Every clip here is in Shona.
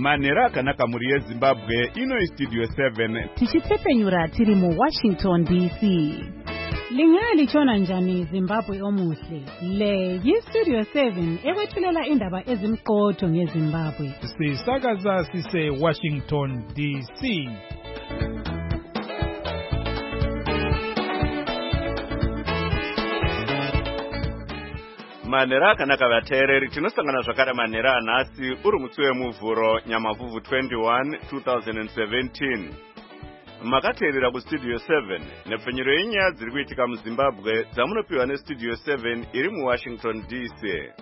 Manhero akanaka muri yeZimbabwe ino Studio 7 tichitsepenyura tiri mu Washington DC. Lingalichona njani Zimbabwe omuhle? Le yi-Studio 7 ekwethulela indaba ezimqotho ngeZimbabwe. Sisakaza sise Washington DC. Manhero akanaka vateereri, tinosangana zvakare manhero anhasi uri mutsi wemuvhuro Nyamavhuvhu 21 2017. Makateerera kuStudio 7 nepfenyuro yenyaya dziri kuitika muZimbabwe dzamunopiwa neStudio 7 iri muWashington DC.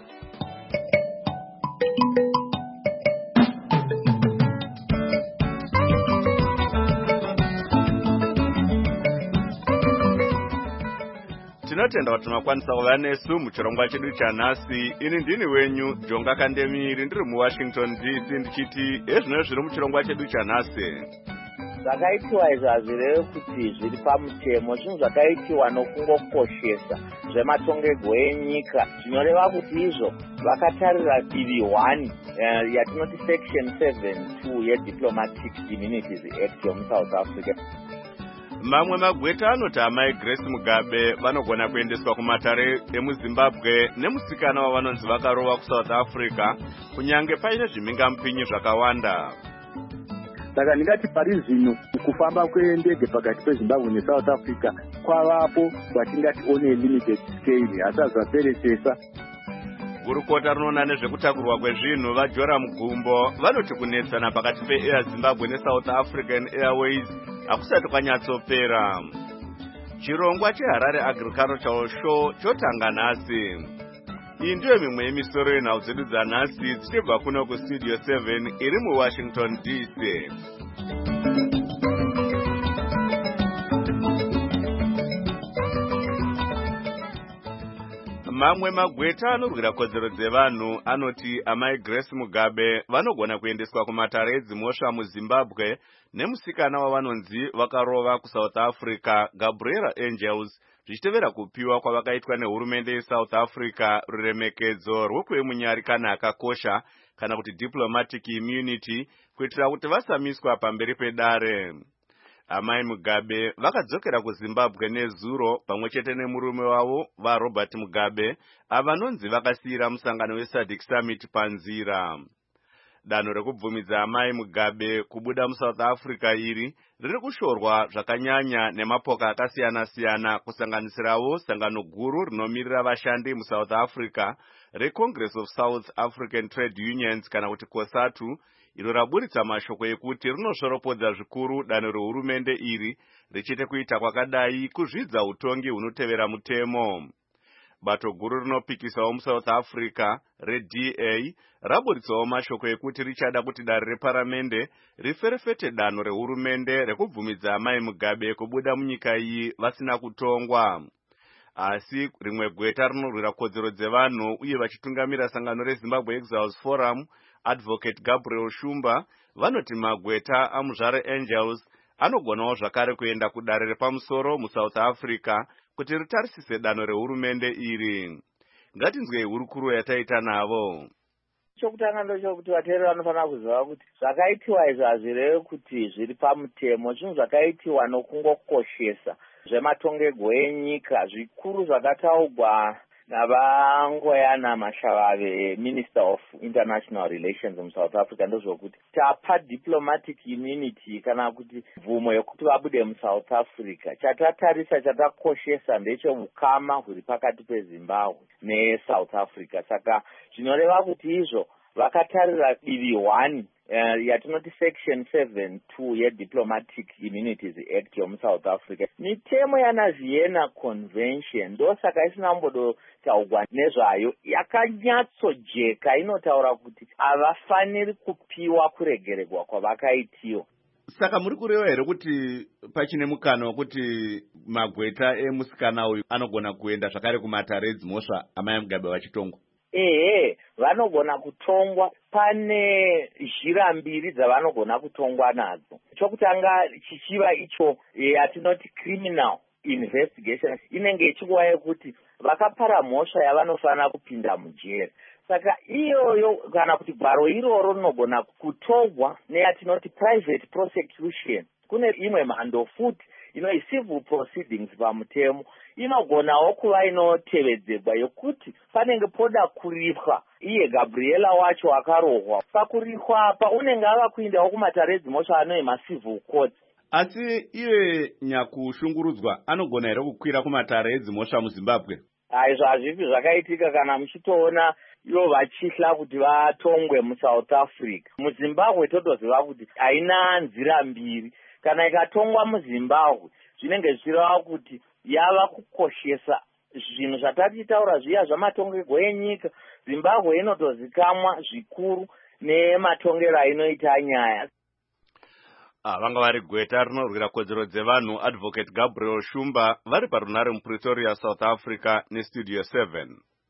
Tinotenda kuti makwanisa kuva nesu muchirongwa chedu chanhasi. Ini ndini wenyu Jonga Kandemiri ndiri muWashington DC ndichiti ezvino zviri muchirongwa chedu chanhasi. Zvakaitiwa izvo hazvirevi kuti zviri pamutemo, zvinhu zvakaitiwa nokungokoshesa zvematongerwo enyika, zvinoreva kuti izvo vakatarira divi 1 yatinoti section 7.2 yeDiplomatic Immunities Act yomuSouth Africa. Mamwe magweta anoti amai Grace Mugabe vanogona kuendeswa kumatare emuZimbabwe nemusikana wavanonzi vakarova kuSouth Africa kunyange paine zvimhingamupinyi zvakawanda. Saka ndingati pari zvino kufamba kwendege pakati peZimbabwe neSouth Africa kwavapo kwatingati one limited scale, asi zvaperesesa. Gurukota rinoona nezvekutakurwa kwezvinhu vaJoram Gumbo vanoti kunetsana pakati peAir Zimbabwe neSouth African Airways hakusati kwanyatsopera. Chirongwa cheHarare Agricultural Show chotanga nhasi. Iyi ndiyo mimwe yemisoro yenhau dzedu dzanhasi dzichibva kuno kuStudio 7 iri muWashington DC. Mamwe magweta anorwira kodzero dzevanhu anoti amai Grace Mugabe vanogona kuendeswa kumatare edzimhosva muZimbabwe nemusikana wavanonzi vakarova kuSouth Africa Gabriela Angels, zvichitevera kupiwa kwavakaitwa nehurumende yeSouth Africa ruremekedzo rwekuemunyari kana akakosha kana kuti diplomatic immunity kuitira kuti vasamiswa pamberi pedare. Amai Mugabe vakadzokera kuZimbabwe nezuro pamwechete nemurume wavo vaRobert Mugabe avanonzi vakasiyira musangano weSADC Summit panzira. Danho rekubvumidza amai Mugabe kubuda muSouth Africa iri riri kushorwa zvakanyanya nemapoka akasiyana-siyana kusanganisirawo sangano guru rinomirira vashandi muSouth Africa reCongress of South African Trade Unions kana kuti COSATU, iro raburitsa mashoko ekuti rinoshoropodza zvikuru danho rehurumende iri richite kuita kwakadai kuzvidza utongi hunotevera mutemo. Bato guru rinopikisawo muSouth Africa reDA raburitsawo mashoko ekuti richada kuti dare reparamende riferefete danho rehurumende rekubvumidza amai Mugabe kubuda munyika iyi vasina kutongwa. Asi rimwe gweta rinorwira kodzero dzevanhu uye vachitungamira sangano reZimbabwe Exiles Forum, Advocate Gabriel Shumba, vanoti magweta amuzvare Angels anogonawo zvakare kuenda kudare repamusoro muSouth Africa kuti ritarisise danho rehurumende iri. Ngatinzwei hurukuro yataita navo. Chokutanga ndochokuti vateereri vanofanira kuziva kuti zvakaitiwa izvo hazvirevi kuti zviri pamutemo, zvinhu zvakaitiwa nokungokoshesa zvematongerwo enyika, zvikuru zvakataurwa navangoyana Mashavave, Minister of International Relations muSouth Africa, ndozvokuti tapa diplomatic immunity kana kuti mvumo yokuti vabude muSouth Africa. Chatatarisa, chatakoshesa ndechehukama huri pakati peZimbabwe neSouth Africa. Saka zvinoreva kuti izvo vakatarira divi 1 yatinoti section 7.2 yeDiplomatic Immunities Act yomuSouth Africa. Mitemo yanaVienna Convention ndosaka isina kumbodotaurwa nezvayo, yakanyatsojeka, inotaura kuti havafaniri kupiwa kuregererwa kwavakaitiwa. Saka muri kureva here kuti pachine mukana wekuti magweta emusikana uyu anogona kuenda zvakare kumatare edzimhosva amai Mugabe vachitongwa? Vanogona kutongwa. Pane zhira mbiri dzavanogona kutongwa nadzo. Chokutanga chichiva icho yatinoti criminal investigation, inenge ichikuva yekuti vakapara mhosva yavanofanira kupinda mujeri. saka iyoyo kana kuti bharo iroro rinogona kutorwa neyatinoti private prosecution. Kune imwe mhando futi inoi civil proceedings pamutemo inogonawo kuva inotevedzerwa yokuti panenge poda kuripwa iye Gabriela wacho akarohwa. Pakuripwa apa unenge ava kuindawo kumatare edzimhosva anoi macivil court. Asi iye nyakushungurudzwa anogona here kukwira kumatare edzimhosva muZimbabwe? Izvo hazvipi zvakaitika kana muchitoona ivo vachihla kuti vatongwe muSouth Africa. MuZimbabwe totoziva kuti haina nzira mbiri. Kana ikatongwa muZimbabwe zvinenge zvichireva kuti yava kukoshesa zvinhu zvatatiitaura zviya zvamatongero enyika. Zimbabwe inotozikamwa zvikuru nematongero ainoita nyaya. Vanga vari gweta rinorwira kodzero dzevanhu Advocate Gabriel Shumba vari parunare muPretoria, South Africa neStudio 7.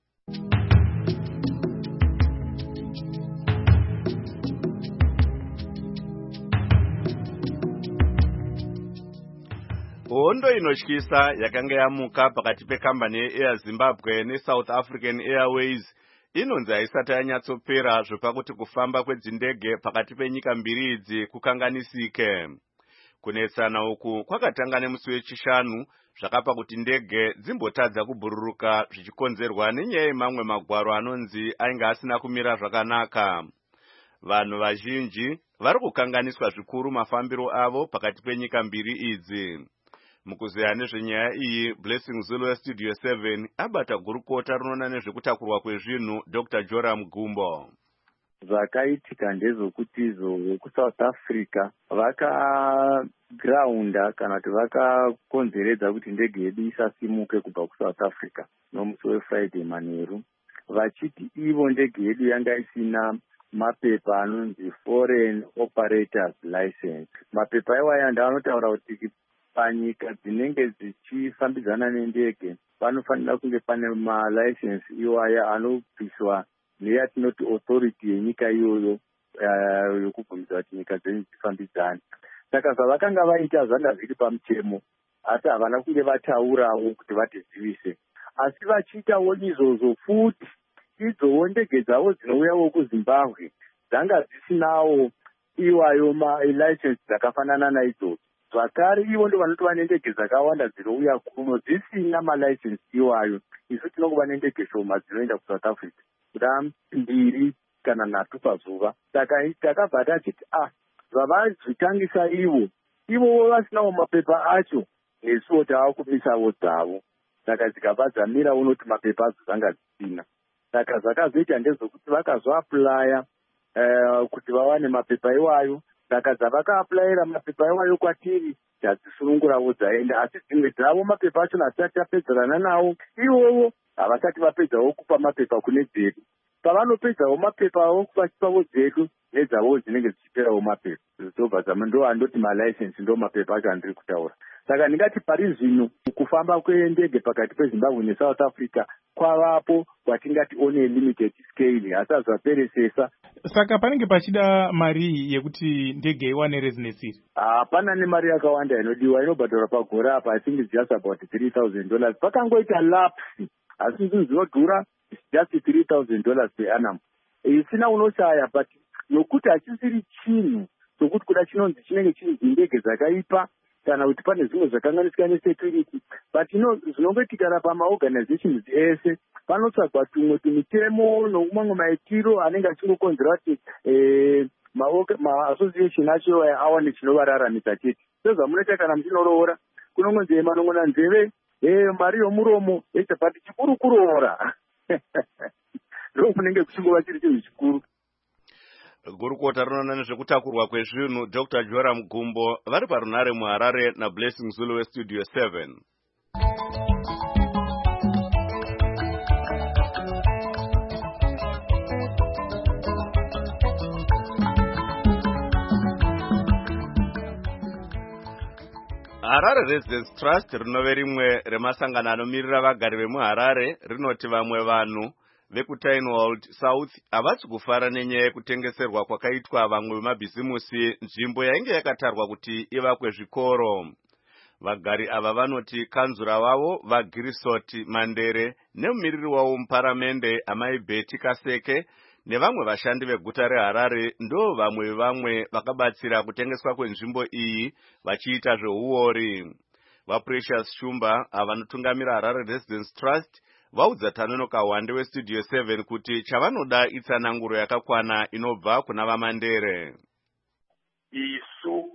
Hondo inotyisa yakanga yamuka pakati pekambani yeAir Zimbabwe neSouth African Airways inonzi haisati yanyatsopera zvopakuti kufamba kwedzindege pakati penyika mbiri idzi kukanganisike. Kunetsana uku kwakatanga nemusi wechishanu zvakapa kuti ndege dzimbotadza kubhururuka zvichikonzerwa nenyaya yemamwe magwaro anonzi ainge asina kumira zvakanaka. Vanhu vazhinji vari kukanganiswa zvikuru mafambiro avo pakati penyika mbiri idzi. Mukuzeya nezvenyaya iyi, Blessing Zulu weStudio 7 abata gurukota rinoona nezvekutakurwa kwezvinhu Dr. Joram Gumbo. Zvakaitika ndezvokuti vekuSouth Africa vakagraunda kana kuti vakakonzeredza kuti ndege yedu isasimuke kubva kuSouth Africa nomusi weFriday manheru, vachiti ivo ndege yedu yanga isina mapepa anonzi Foreign Operators License. Mapepa iwaya ndavanotaura kuti panyika dzinenge dzichifambidzana nendege panofanira kunge pane malicense iwaya anopiswa neyatinoti authority yenyika iyoyo yokubvumidza kuti nyika dzenyu dzifambidzane. Saka zvavakanga vaita zvanga zviri pamutemo, asi havana kunge vataurawo kuti vatizivise. Asi vachiitawo izvozvo futi, idzowo ndege dzavo dzinouyawo kuZimbabwe dzanga dzisinawo iwayo malicense dzakafanana naidzodzo. Zvakare ivo ndo vanotova nendege dzakawanda dzinouya kuno dzisina malicense iwayo. Isu tinongova nendege shoma dzinoenda kuSouth Africa kuda 2 kana 3 pazuva. Saka takabva tachiti zvavazvitangisa ivo vasinawo mapepa acho, nesuwo tava kumisawo dzavo. Saka dzikabva dzamira unoti mapepa adzo dzanga dzisina. Saka zvakazoita ndezvokuti vakazoaplaya kuti vawane mapepa iwayo. Saka dzavakaaplayira mapepa iwayo kwatiri tadzisunungurawo dzaenda, asi dzimwe dzavo mapepa acho hasati tapedzerana nawo, ivovo havasati vapedzawo kupa mapepa kune dzedu. Pavanopedzawo mapepa avo kupachipawo dzedu nedzavo dzinenge dzichiperawo mapepa. Zobva ndo andoti malicense ndo mapepa acho andiri kutaura. Saka ndingati pari zvino kufamba kwendege pakati peZimbabwe neSouth Africa kwavapo kwatingati on a limited scale, hasa zvaperesesa. Saka panenge pachida mari yekuti ndege iwane residency. Hapana nemari yakawanda inodiwa, inobhadharwa pagore apa, I think it's just about $3,000. Pakangoita lapse, asi zvinhu zvinodhura just $3,000 per annum. Isina unoshaya, but nokuti hachisiri chinhu chokuti kuda chinonzi chinenge chiri ndege dzakaipa kana kuti pane zvimwe zvakanganisika nesecurity, but zvinongoitika pamaorganizations ese panotsvagwa tumwe tumitemo nomamwe maitiro anenge achingokonzera kuti maassociation acho awane chinovararamisa chete. Sezvamunoita kana muchinoroora, kunongonzi manong'ona nzeve, mari yomuromo, but chikuru kuroora. Ndo kunenge kuchingova chiri chinhu chikuru. Gurukota rinoona nezvekutakurwa kwezvinhu Dr. Joram Gumbo vari parunare muHarare naBlessing Zulu weStudio 7. Harare Residence Trust rinove rimwe remasangano anomirira vagari vemuHarare rinoti vamwe vanhu vekuTynewald South havasi kufara nenyaya yekutengeserwa kwakaitwa vamwe vemabhizimusi nzvimbo yainge yakatarwa kuti ivakwe zvikoro. Vagari ava vanoti kanzura wavo vaGirisoti Mandere nemumiriri wavo muparamende Amai Betty Kaseke nevamwe vashandi veguta reHarare ndo vamwe vakabatsira kutengeswa kwenzvimbo iyi vachiita zveuori. VaPrecious Shumba avanotungamira Harare Residence Trust vaudza Tanonoka Wande weStudio 7 kuti chavanoda itsananguro yakakwana inobva kuna vaMandere. Isu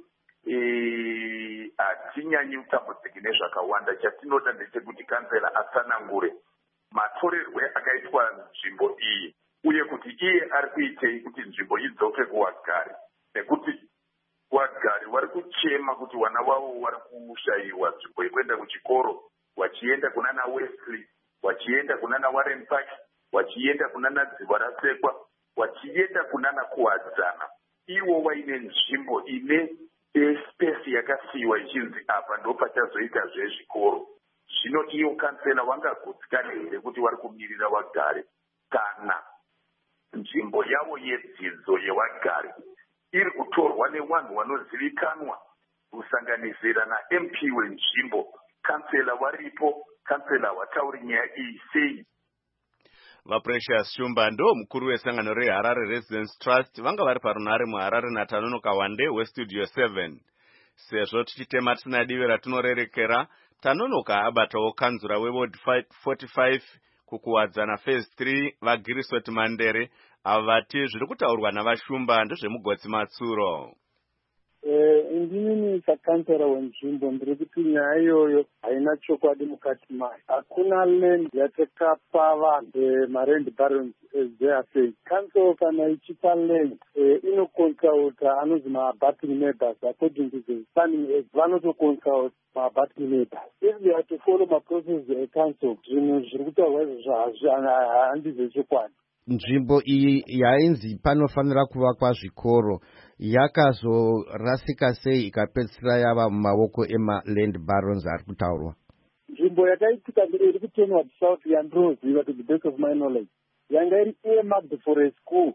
hatinyanyi kutambudzika nezvakawanda. Chatinoda ndechekuti kanzera atsanangure matorerwe akaitwa nzvimbo iyi uye kuti iye ari kuitei kuti nzvimbo idzoke kuwagari, nekuti wagari vari kuchema kuti vana vavo vari kushayiwa nzvimbo yekuenda kuchikoro, vachienda kunana Wesley, vachienda kunana Warren Park, vachienda kunana Dziva Rasekwa, vachienda kunana kuwadzana. Ivo vaine nzvimbo ine space yakasiyiwa ichinzi apa ndo pachazoita zvezvikoro. Zvino iyo kansela vangagutsikana here kuti vari kumirira vagari kana nzvimbo yavo yedzidzo yevagari iri kutorwa nevanhu vanozivikanwa kusanganisira naMP wenzvimbo. Kansela varipo, kansela vatauri nyaya iyi sei? VaPrecious Shumba ndo mukuru wesangano reHarare Residence Trust vanga vari parunhare muHarare naTanonoka Wande weStudio 7. Sezvo tichitema tisina divi ratinorerekera, Tanonoka abatawo kanzura weWard 45 kukuwadzana Phase 3 vaGirisoti Mandere avati zviri kutaurwa navashumba ndezvemugotsi Matsuro. Indini sakansera wenzvimbo ndiri kuti nyaya iyoyo haina chokwadi mukati mayo. Hakuna land yatakapa vanhu marend barons as they are saying. Council kana ichipa land inoconsult anonzi ma-abutting neighbors according to the planning act. Vanotoconsult ma-abutting neighbors. If they are to follow ma-process council, zvinhu zviri kutaurwa izvo handizvo chokwadi. Nzvimbo iyi yainzi panofanira kuvakwa zvikoro yakazorasika sei ikapedzisira yava mumaoko ema-land barons ari kutaurwa? Nzvimbo yakaitika iri kutenwa south yandinoziva to the best of my knowledge yanga iri earmarked for a school.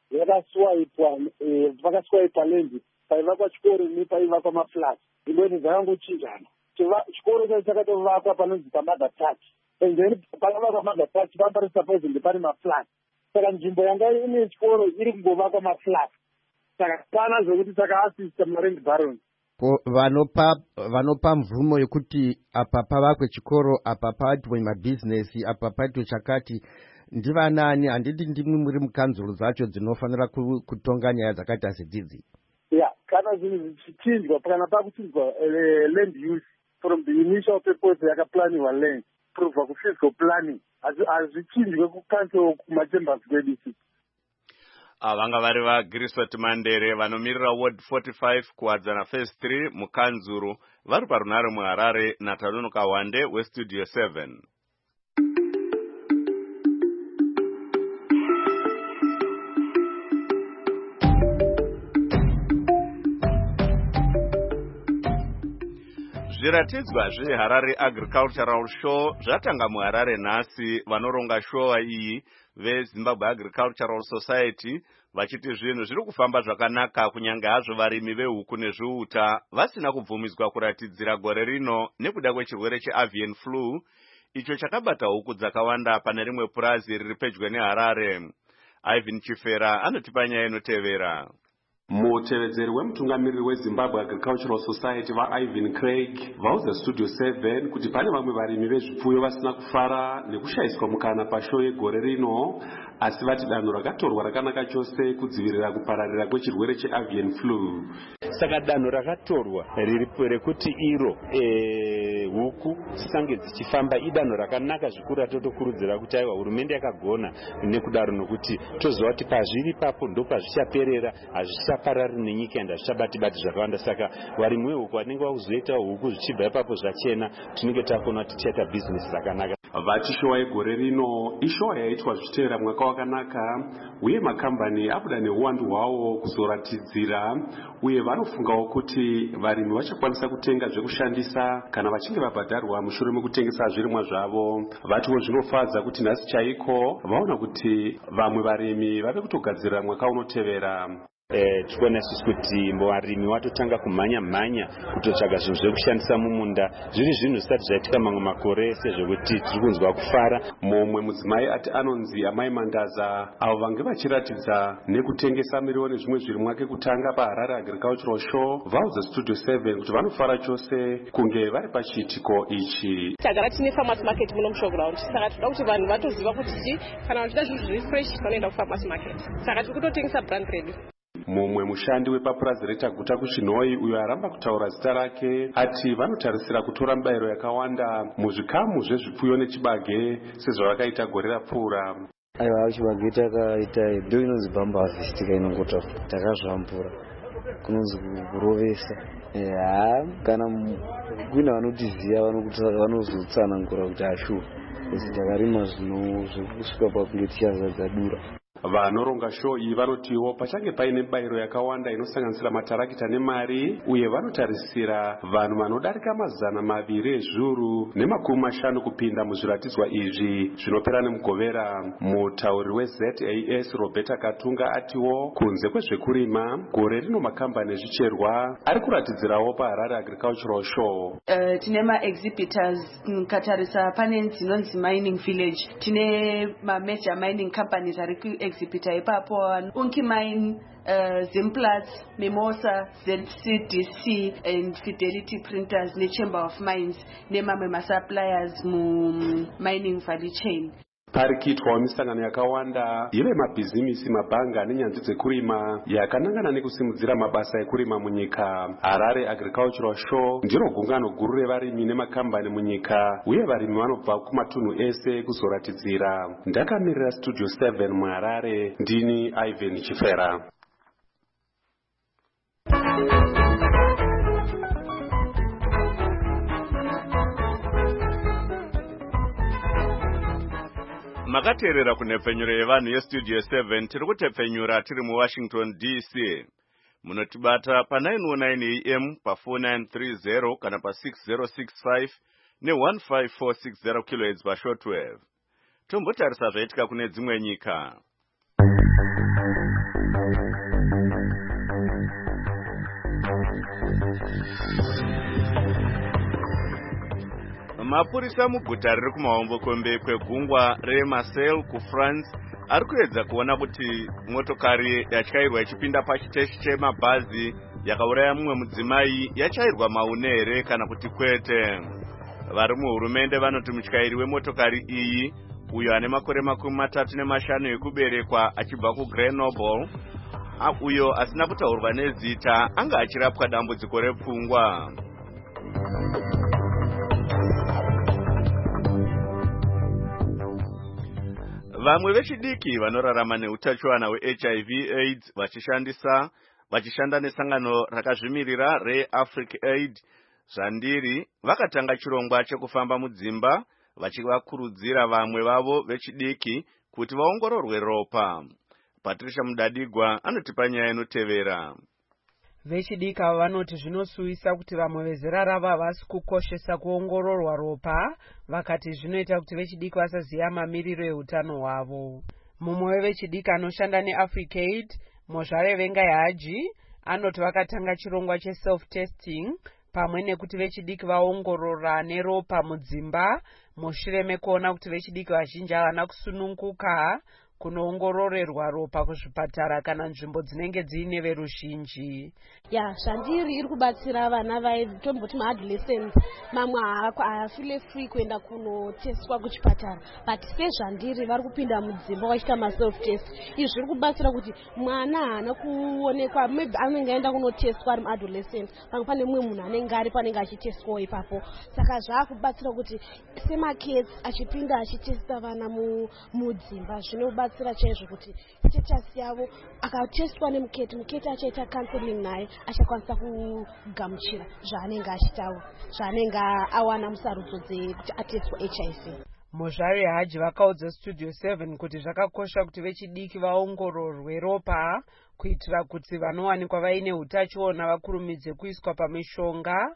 Vakaswaipa land paivakwa chikoro nepaivakwa maflat. Nzvimbo idzi dzakangochinjana. Chikoro chacho chakatovakwa panonzi paMother Touch, and then pakavakwa Mother Touch pambari suppose ndepari maflat. Saka nzvimbo yanga ine chikoro iri kungovakwa maflat. Saka pana zvokuti takaasista marend barons. Vanopa mvumo yekuti apa pavakwe chikoro, apa paitwe mabhizinesi, apa paitwe chakati, ndivanani? Handiti ndimwe muri mukanzuro dzacho dzinofanira kutonga nyaya dzakaita sedzidzi? Kana zvinhu zvichichinjwa, kana pakuchinjwa land use from the initial purpose yakaplaniwa land kubva kuphysical planning, hazvichinjwe kucancel kumachambers kwedu. Vanga vari vaGirisoti Mandere vanomirira Ward 45 kuwadzana Phase 3 mukanzuru vari parunhare muHarare naTanonoka Wande weStudio 7. Zviratidzwa zveHarare Agricultural Show zvatanga muHarare nhasi. Vanoronga showa iyi veZimbabwe Agricultural Society vachiti zvinhu zviri kufamba zvakanaka kunyange hazvo varimi vehuku nezviuta vasina kubvumidzwa kuratidzira gore rino nekuda kwechirwere cheavian flu icho chakabata huku dzakawanda pane rimwe purazi riri pedyo neHarare. Ivan Chifera anotipa nyaya inotevera. Mutevedzeri wemutungamiriri weZimbabwe Agricultural Society vaIvan Craig vaudza Studio 7 kuti pane vamwe varimi vezvipfuyo vasina kufara nekushayiswa mukana pashow yegore rino, asi vati danho rakatorwa rakanaka chose kudzivirira kupararira kwechirwere cheavian flu. Saka danho rakatorwa riripo rekuti iro huku dzisange dzichifamba idanho rakanaka zvikuru. Totokurudzira kuti aiwa hurumende yakagona nekudaro nokuti toziva kuti pazviri papo ndo pazvichaperera, hazvichaparari nenyika ende hazvichabati zvakawanda. Saka varimi vehuku vanenge vakuzoita huku zvichibva ipapo zvachena, tinenge takona kuti tichaita bhizinesi rakanaka. Vati showa yegore rino ishowa yaitwa zvichiteera mwaka wakanaka, uye makambani abuda neuwandu hwawo kuzoratidzira, uye vanofungawo kuti varimi vachakwanisa kutenga zvekushandisa kana vachinge vabhadharwa mushure mekutengesa zvirimwa zvavo. Vatiwo zvinofadza kuti nhasi chaiko vaona kuti vamwe varimi vave kutogadzirira mwaka unotevera. tikuona isusu kuti varimi watotanga kumhanya kutotsvaga zvinhu zvekushandisa mumunda zviri zvinhu zvisati zvaitika mamwe makore sezvekuti tiri kunzwa kufara. Mumwe mudzimai ati anonzi Amai Mandaza avo vange vachiratidza nekutengesa miriwo nezvimwe zviri mwake kutanga paHarare Agricultural Show vaudza Studio 7 kuti vanofara chose kunge vari pachiitiko ichi. Tagara tine farmers market muno mushowground, saka toda kuti vanhu vatoziva kuti kana vachida zvinhu zviri fresh vanoenda kufarmers market, saka tiri kutotengesa brand redu. Mumwe mushandi wepapurazi Guta kuChinhoyi uyo aramba kutaura zita rake ati vanotarisira kutora mibayiro yakawanda muzvikamu zvezvipfuyo nechibage sezvavakaita gore rapfuura. Aiwa, chibage takaita ndo inonzi bamba harvest inongota takazvambura kunonzi kurovesa. Kana kuna vanotiziya vanozotsanangura kuti ashu takarima zvinhu zvekusvika pakunge tichazadza dura. Vanoronga show iyi vanotiwo pachange paine mibayiro yakawanda inosanganisira matarakita nemari uye vanotarisira vanhu vanodarika 200 ezviuru nemakumi 5 kupinda muzviratidzwa izvi zvinopera nemugovera. Mutauri weZAS Roberta Katunga atiwo kunze kwezvekurima gore rino makambani ezvicherwa ari kuratidzirawo paHarare Agricultural Show. Tine ma-exhibitors katarisa pane dzinonzi mining village, tine ma-major mining companies ari exhibitor ipapo Unki Mine, Zimplats, Mimosa, ZCDC and Fidelity Printers ne Chamber of Mines nemamwe ma-suppliers mu mining value chain. Parikiitwawo misangano yakawanda yevemabhizimisi, mabhanga nenyanzvi dzekurima yakanangana nekusimudzira mabasa ekurima munyika. Harare Agricultural Show ndiro gungano guru revarimi nemakambani munyika uye varimi vanobva kumatunhu ese kuzoratidzira. Ndakamirira Studio 7 muHarare, ndini Ivan Chifera. Makateerera kunhepfenyuro yevanhu yestudio 7 tiri kutepfenyura tiri muWashington DC. Munotibata pa 919 AM pa 4930 kana pa 6065 ne15460 kHz pa shortwave. Tombotarisa zvaitika kune dzimwe nyika. Mapurisa muguta riri kumahombokombe kwegungwa reMarseille kuFrance ari kuedza kuona kuti motokari yatyairwa ichipinda pachiteshi chemabhazi yakauraya mumwe mudzimai yachairwa maune here kana kuti kwete. Vari muhurumende vanoti mutyairi wemotokari iyi uyo ane makore 35 ekuberekwa achibva kuGrenoble uyo asina kutaurwa nezita anga achirapwa dambudziko repfungwa. Vamwe vechidiki vanorarama neutachiwana hweHIV AIDS vachishanda nesangano rakazvimirira reAfric Aid zvandiri vakatanga chirongwa chekufamba mudzimba vachivakurudzira vamwe vavo vechidiki kuti vaongororwe ropa. Patricia Mudadigwa anotipa nyaya inotevera. Vechidiki ava vanoti zvinosuwisa kuti vamwe vezera ravo havasi kukoshesa kuongororwa ropa, vakati zvinoita kuti vechidiki vasaziva mamiriro eutano hwavo. Mumwe wevechidiki anoshanda neAfric Aid, Mozhare Vengai Haji, anoti vakatanga chirongwa cheself-testing pamwe nekuti vechidiki vaongorora neropa mudzimba mushure mekuona kuti vechidiki vazhinji havana kusununguka kunoongororerwa ropa kuzvipatara kana nzvimbo dzinenge dziine veruzhinji. Zvandiri iri kubatsira vana vaitomboti maadolescents mamwe haafile free kuenda kunoteswa kuchipatara, but sezvandiri vari kupinda mudzimba vachiita maself test. Izvi zviri kubatsira kuti mwana haana kuonekwa, maybe anenge aenda kunoteswa ari muadolescent, pamwe pane mumwe munhu anenge ari panenge achiteswawo ipapo. Saka zvaakubatsira kuti semakets achipinda achitesta vana mudzimba zvinobatsira chaizvo kuti status yavo akatestwa nemuketi achaita counseling naye achakwanisa kugamuchira zvaanenge achitawo, zvaanenge awana musarudzo dzekuti atestwa HIV. Mozhare Haji vakaudza Studio 7 kuti zvakakosha kuti vechidiki vaongororwe ropa kuitira kuti vanowanikwa vaine utachiona vakurumidze kuiswa pamishonga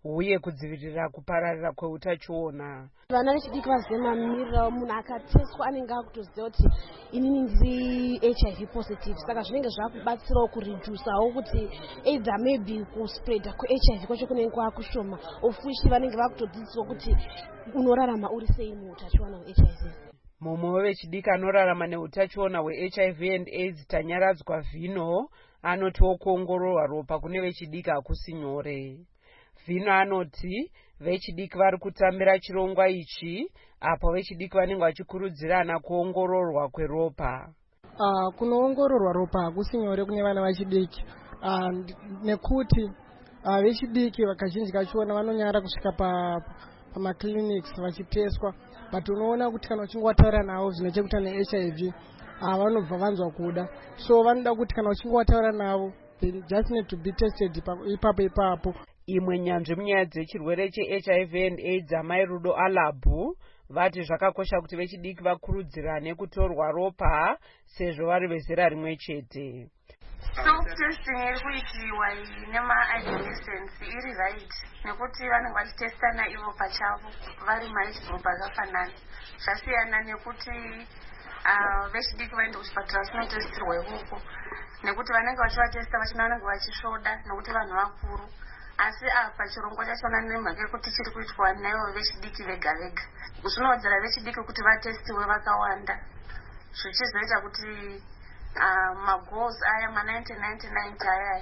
uye kudzivirira kupararira kweutachiona. Vana vechidiki vazive mamiriro. Munhu akateswa anenge akutoziva kuti inini ndiri HIV positive, saka zvinenge zvakubatsirawo kuredusawo kuti either maybe kuspreada kweHIV kwacho kunenge kwakushoma, of which vanenge vakutodzidziswa kuti unorarama uri sei muutachiona hweHIV. Mumwe wevechidiki anorarama neutachiona hweHIV and AIDS Tanyaradzwa Vhino anotiwo kuongororwa ropa kune vechidiki hakusi nyore. Vhino anoti vechidiki vari kutambira chirongwa ichi apo vechidiki vanenge vachikurudzirana kuongororwa kweropa. Kunoongororwa ropa hakusi nyore kune vana vechidiki nekuti vechidiki kazhinji kachona vanonyara kusvika pamaclinics vachiteswa, but unoona kuti kana uchinge wataura navo zvine chekuita neHIV vanobva vanzwa kuda, so vanoda kuti kana uchinge wataura navo they just need to be tested ipapo. Imwe nyanzvi munyaya dzechirwere cheHIV and AIDS Amai Rudo Alabhu vati zvakakosha kuti vechidiki vakurudzirane kutorwa ropa sezvo vari vezera rimwe chete. Self-testing iri kuitiwa nema-adolescents iri right nekuti vanenge vachitestana ivo pachavo vari maage group akafanana. Zvasiyana nekuti vechidiki vaende kuchipatara vasinotestirwa ikoko nekuti vanenge vachivatesta vachina vanenge vachisvoda nekuti vanhu vakuru. Asi apa chirongwa chachona nemhaka yekuti chiri kuitwa naivo vechidiki vega vega zvinowedzera vechidiki kuti vatestiwe vakawanda, zvichizoita kuti magoals aya ma1999 aya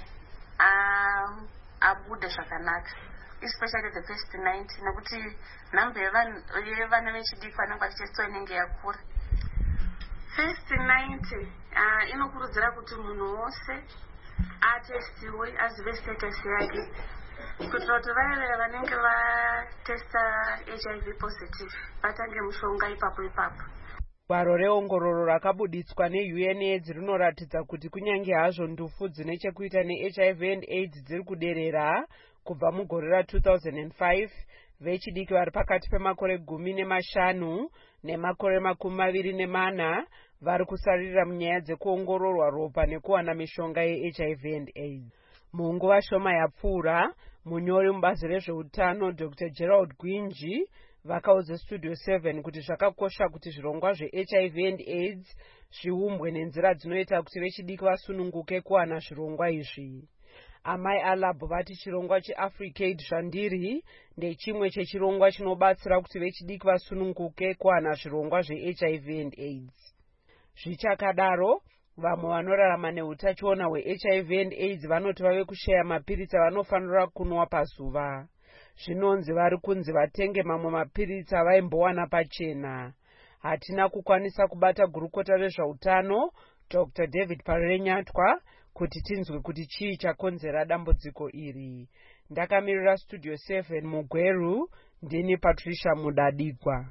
abude zvakanaka, especially the first 90 nekuti nhamba yevana vechidiki vanenge vachitestiwa inenge yakura. First 90 inokurudzira kuti munhu wose atestiwe azive status yake kuitira kuti vaya vanenge vatesta HIV positive vatange mushonga ipapo. Gwaro reongororo rakabuditswa neUNAIDS rinoratidza kuti kunyange hazvo ndufu dzine chekuita neHIV and AIDS dziri kuderera kubva mugore ra2005, vechidiki vari pakati pemakore 15 nemakore 24 vari kusarira munyaya dzekuongororwa ropa nekuwana mishonga yeHIV and AIDS. Munguva shoma yapfuura, munyori mubazi rezveutano Dr. Gerald Gwinji vakaudza Studio 7 kuti zvakakosha kuti zvirongwa zveHIV and AIDS zviumbwe nenzira dzinoita kuti vechidiki vasununguke kuwana zvirongwa izvi. Amai Alabhu vati chirongwa cheAfricaid zvandiri ndechimwe chechirongwa chinobatsira kuti vechidiki vasununguke kuwana zvirongwa zveHIV and AIDS. Zvichakadaro, vamwe vanorarama neutachiona hweHIV and AIDS vanoti vave kushaya mapiritsi avanofanira kunwa pazuva. Zvinonzi vari kunzi vatenge mamwe mapiritsi avaimbowana pachena. Hatina kukwanisa kubata gurukota rezveutano Dr. David Parenyatwa kuti tinzwe kuti chii chakonzera dambudziko iri. Ndakamirira Studio 7 muGweru, ndini Patricia Mudadikwa.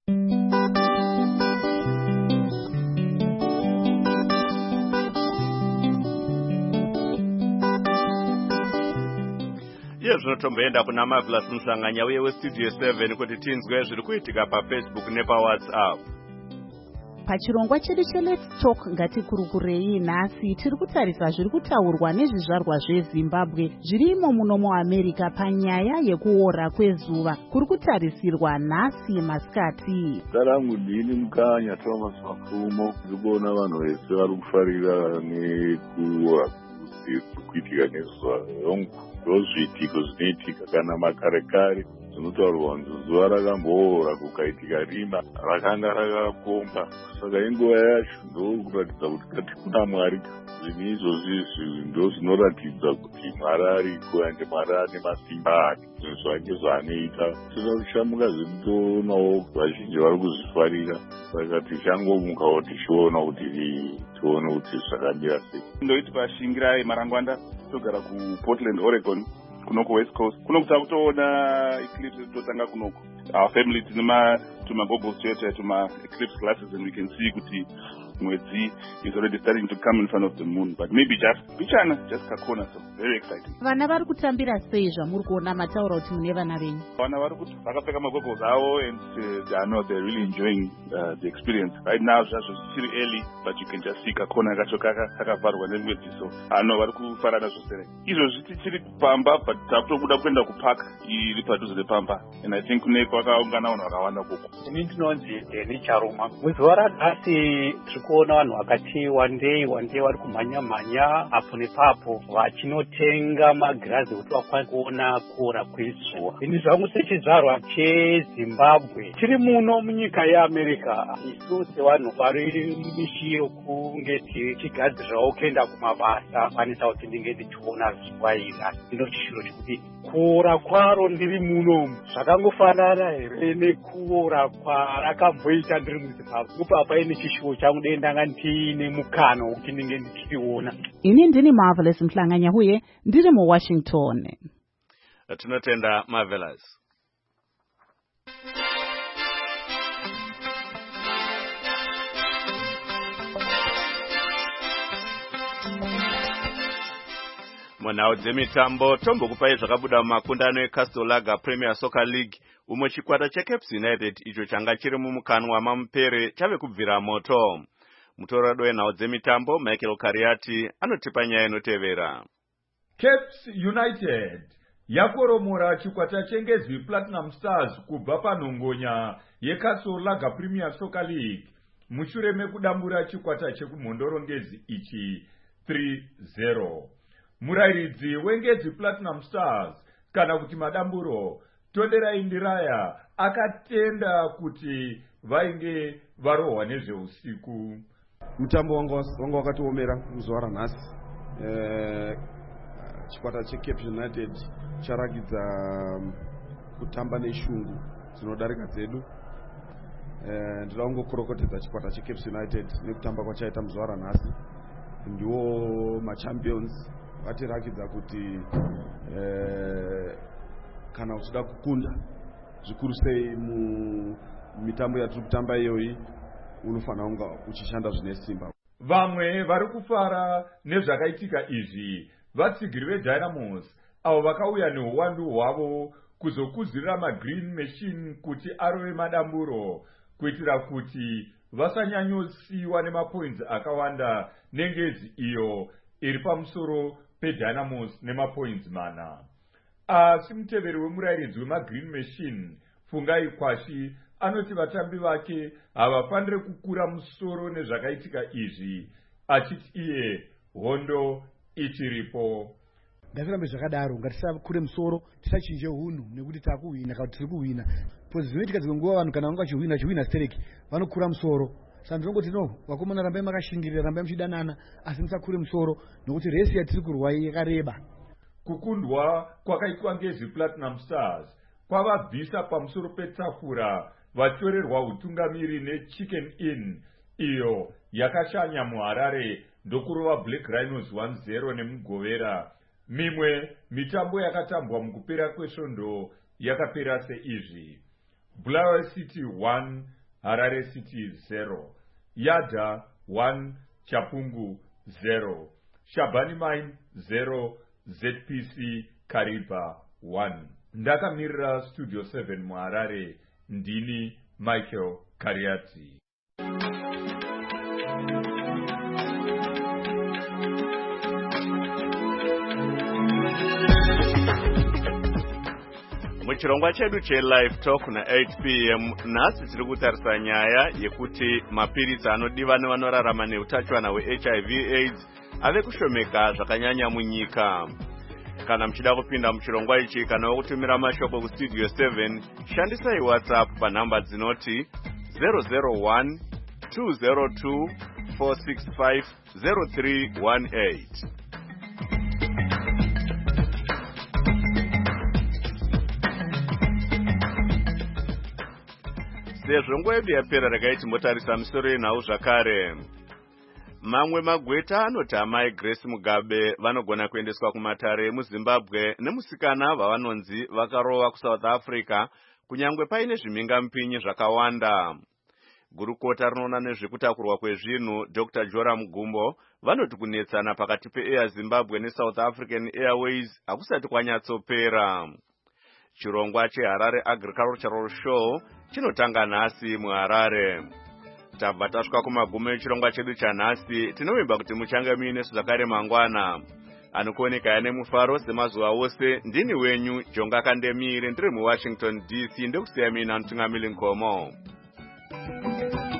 Zvinotomboenda kuna Marvelous Musanganya uye weStudio 7 kuti tinzwe zviri kuitika paFacebook nepaWhatsApp. Pachirongwa chedu cheLet's Talk ngatikurukurei nhasi tiri kutarisa zviri kutaurwa nezvizvarwa zveZimbabwe zvirimo muno muAmerica panyaya yekuora kwezuva kuri kutarisirwa nhasi masikati. Darangu ndini Mukanya Thomas Mapfumo, ndikuona vanhu vese vari kufarira nekuora kuitika nezuva ndozviitiko zvinoitika kana makare zvinotaurwa kuti zuva rakamboora kukaitika rima rakanga rakapomba, saka inguva yacho ndokuratidza kuti kati kuna Mwari. Zvinhu izvozvi ndo zvinoratidza kuti Mwari ariko ande Mwari ane masimba ake, zvinhu zvake zvaanoita. Tinochamuka zvekutoonawo vazhinji vari kuzvifarira, saka tichangomukawo tichiona kuti zvakamira sei. Ndoiti pashingirai marangwanda togara kuPortland, Oregon, kunoko West Coast. Kunoku takutoona eclipse totanga kunoko. Our family tine tuma goggles chete, tuma eclipse glasses, and we can see kuti Mwedzi is already starting to come in front of the moon, but maybe just kakona, so very exciting. Vana vari kutambira sei zvamuri kuona mataura kuti mune vana venyu? Vana vari kuti vakapfeka magoggles avo and I know they're really enjoying the experience. Right now zvazvo still early, but you can just see kakona kacho kakavharwa nemwedzi, so I know vari kufara nazvo sere. Izvozvi tichiri pamba, but takutobuda kuenda kupark iri padhuze nepamba, and I think kune kwakaungana vanhu vakawanda koko. Ini ndinonzi Deni Charuma. Muzuva ranhasi tiri kuona vanhu vakati wandei vari kumhanya apo nepapo vachinotenga magirazi kuti vakwanise kuona kuora kwezuva. Ini zvangu sechizvarwa cheZimbabwe tiri muno munyika yeAmerica, isu sevanhu vari mishi yokunge tichigadzirirawo kuenda kumabasa kwanisa kuti ndinge ndichiona zuva iri, asi ndinochishiro chekuti kuora kwaro ndiri munomu zvakangofanana here nekuora kwarakamboita ndiri muZimbabwe. Kupa paine chishuwo changu dei ndanga ndiine mukana wokuti ndinge ndichiona. Ini ndini Marvelous Mhlanganya uye ndiri muWashington. Tinotenda Marvelous. Munhau dzemitambo tombokupai zvakabuda mumakundano eCastle Lager Premier Soccer League umwe chikwata cheCaps United icho changa chiri mumukanwa mamupere chave kubvira moto. Mutorado wenhau dzemitambo Michael Kariati anotipa nyaya inotevera. Caps United yakoromora chikwata chengezi Platinum Stars kubva panhongonya yeCastle Lager Premier Soccer League mushure mekudambura chikwata chekumhondorongezi ichi 3-0. Murairidzi wengezi Platinum Stars kana kuti madamburo Toderai Ndiraya akatenda kuti vainge varohwa nezveusiku. Mutambo wanga wakatiomera muzuva ranhasi. Chikwata cheCaps United charagidza kutamba neshungu dzinodarika dzedu. Ndinoda kungokorokotedza chikwata cheCaps United nekutamba kwachaita muzuva ranhasi. Ndiwo machampions. Vatirakidza kuti kana uchida kukunda zvikuru sei mumitambo yatiri kutamba iyoyi unofanira kunga uchishanda zvine simba. Vamwe vari kufara nezvakaitika izvi vatsigiri veDynamos avo vakauya neuwandu hwavo kuzokuzirira maGreen Machine kuti arove madamburo kuitira kuti vasanyanyosiwa nemapoints akawanda nengezi iyo iri pamusoro peDynamos nemapoints 4. Asi muteveri wemurairidzi wemaGreen Machine Fungai Kwashi anoti vatambi vake havafanire kukura musoro nezvakaitika izvi, achiti iye hondo ichiripo. Ngatirambe zvakadaro, ngatisakure musoro, tisachinje hunhu nekuti takuhwina kana tiri kuhwina. Pozvinoitika dzimwe nguva vanhu kana vanga chihwina stereki vanokura musoro. Saka ndinongoti no, vakomana rambai makashingirira, rambai muchidanana, asi musakure musoro nokuti resi yatiri kurwa yakareba. Kukundwa kwakaitwa ngeZiplatinum Stars kwavabvisa pamusoro petafura vachiorerwa utungamiri neChicken Inn iyo yakashanya muHarare ndokurova Black Rhinos 1-0 nemugovera. Mimwe mitambo yakatambwa mukupera kwesvondo yakapera seizvi: Bulawayo City 1 Harare City 0, Yada 1 Chapungu 0, Shabani Mine 0, ZPC Kariba 1. Ndakamirira Studio 7 muHarare, ndini Michael Kariati. Muchirongwa chedu cheLive Talk na 8 p.m. nhasi tiri kutarisa nyaya yekuti mapiritsi anodiwa nevanorarama neutachiwana hweHIV AIDS ave kushomeka zvakanyanya munyika. Kana muchida kupinda muchirongwa ichi kana kutumira mashoko kustudio 7, shandisai WhatsApp panhamba dzinoti 001 202 465 0318. Sezvo nguva yedu yapera rakaiti motarisa misoro yenhau zvakare. Mamwe magweta anoti amai Grace Mugabe vanogona kuendeswa kumatare muZimbabwe nemusikana vavanonzi vakarova kuSouth Africa kunyangwe paine zvimhingamupinyi zvakawanda. gurukota rinoona nezvekutakurwa kwezvinhu Dr. Joram Gumbo vanoti kunetsana pakati peAir Zimbabwe neSouth African Airways hakusati kwanyatsopera. Chirongwa cheHarare Agricultural Show chinotanga nhasi muHarare. Tabva tasvika kumagumo echirongwa chedu chanhasi. Tinovimba kuti muchange muine zvakare mangwana. Anokuoneka nemufaro semazuva ose. Ndini wenyu Jonga Kandemire ndiri muWashington DC ndekusiya mina Mtungamiri Nkomo.